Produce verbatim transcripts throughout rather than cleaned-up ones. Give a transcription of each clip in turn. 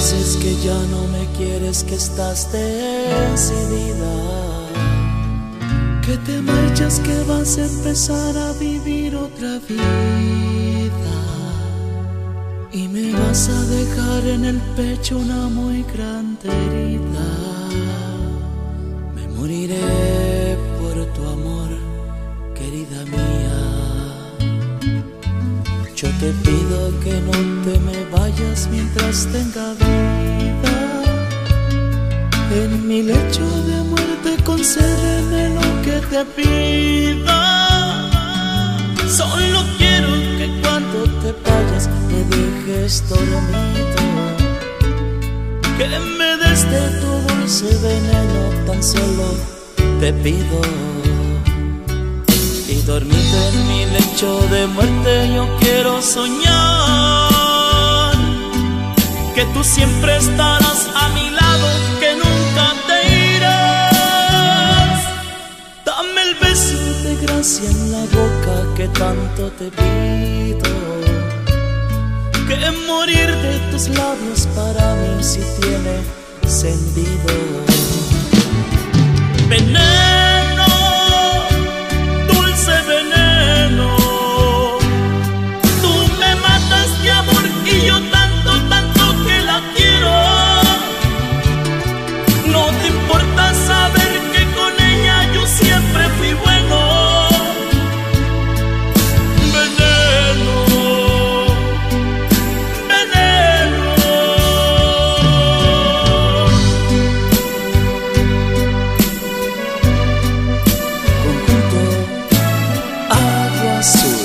dices que ya no me quieres, que estás decidida, que te marchas, que vas a empezar a vivir otra vida y me vas a dejar en el pecho una muy grande herida. Me moriré por tu amor, querida mía. Yo te pido que no te me vayas mientras tenga vida. En mi lecho de muerte concédeme lo que te pida. Solo quiero que cuando te vayas me dejes dormido, que me des de tu dulce veneno, tan solo te pido. Y dormido en mi lecho de muerte yo quiero soñar que tú siempre estarás a mi lado, que nunca te irás. Dame el beso de gracia en la boca que tanto te pido, que morir de tus labios para mí si tiene sentido. Veneno, dulce veneno, tú me matas de amor y yo tanto, tanto que la quiero. No te importa saber que con ella yo siempre fui bueno. Veneno, veneno. Conjunto Agua Azul.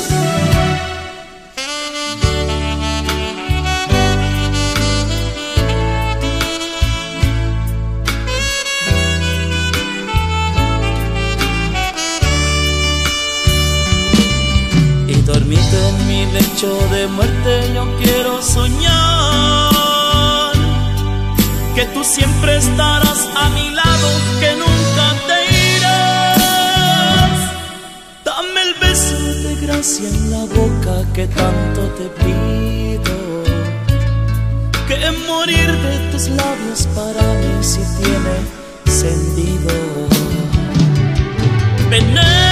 Dormido en mi lecho de muerte yo quiero soñar que tú siempre estarás a mi lado, que nunca te irás. Dame el beso de gracia en la boca que tanto te pido, que morir de tus labios para mí si tiene sentido. Veneno,